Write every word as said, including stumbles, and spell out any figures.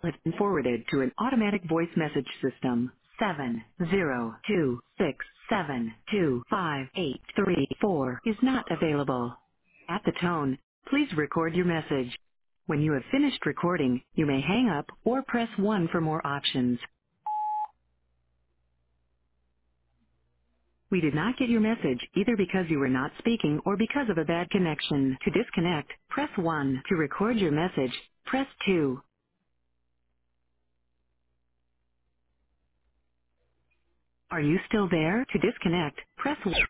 has been forwarded to an automatic voice message system. Seven zero two six seven two five eight three four is not available. At the tone, please record your message. When you have finished recording, you may hang up or press one for more options. We did not get your message either because you were not speaking or because of a bad connection. To disconnect, press one. To record your message, press two. Are you still there? To disconnect, press one.